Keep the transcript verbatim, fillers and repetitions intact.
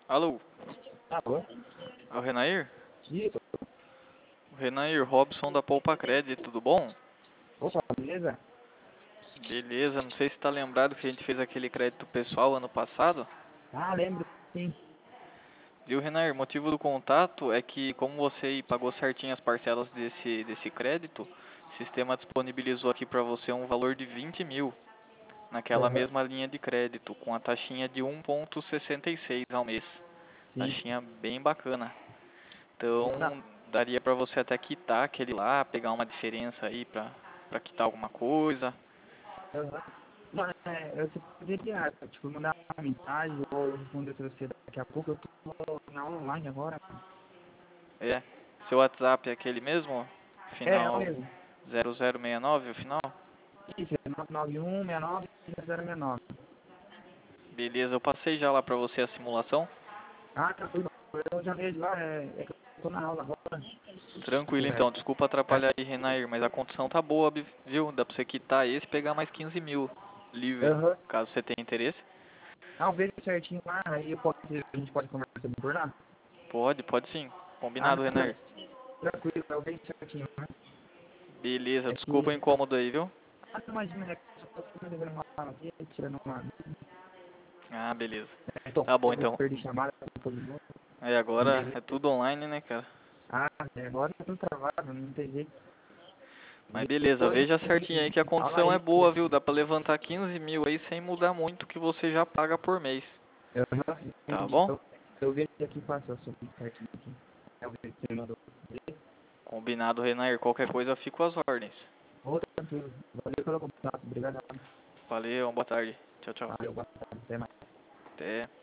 Alô, Alô? é o Renair? Isso. O Renair, Robson da Poupa Cred, tudo bom? Opa, beleza? Beleza, não sei se tá lembrado que a gente fez aquele crédito pessoal ano passado. Ah, lembro, sim. Viu, Renair? O motivo do contato é que, como você pagou certinho as parcelas desse, desse crédito, o sistema disponibilizou aqui para você um valor de vinte mil naquela Aham. mesma linha de crédito, com a taxinha de um vírgula sessenta e seis ao mês. Sim. Taxinha bem bacana. Não. Então, daria para você até quitar aquele lá, pegar uma diferença aí para para quitar alguma coisa. Aham. Mano, é, eu te poderia, tipo, mandar uma mensagem ou responder pra você daqui a pouco. Eu tô na online agora. É. Seu WhatsApp é aquele mesmo? É, é o Final mesmo. zero zero seis nove, o final? Isso, é nove nove um seis nove zero seis nove. Beleza, eu passei já lá pra você a simulação. Ah, tranquilo. Eu já vejo lá, é, é que eu tô na aula agora. Tranquilo então, É, desculpa atrapalhar aí, Renair, mas a condição tá boa, bi- viu? Dá pra você quitar esse e pegar mais quinze mil livre, aham. caso você tenha interesse. Ah, eu vejo certinho lá, aí eu posso, a gente pode conversar por lá. Pode, pode sim. Ah, Combinado, não, Renair. tranquilo, eu vejo certinho, né? Beleza, É desculpa o que incômodo aí, viu? ah, imagina, é que eu só tô devendo uma aula aqui, tirando uma. Ah, beleza. É, então, Tá bom eu então. perdi chamada depois de novo. Aí agora Beleza. é tudo online, né, cara? Ah, é, agora tá tudo travado, não tem jeito. Mas beleza, Depois veja tem certinho aí que a fala condição é aí. boa, viu? Dá pra levantar quinze mil aí sem mudar muito o que você já paga por mês. Eu não Tá entendi. bom? Eu, eu vejo aqui, faço, eu sou certinho aqui. Eu vejo que você mandou. Combinado, Renair. Qualquer coisa, eu fico às ordens. Ô, tranquilo. Valeu pelo contato, obrigado. Valeu, boa tarde. Tchau, tchau. Valeu, boa tarde, até mais. Até.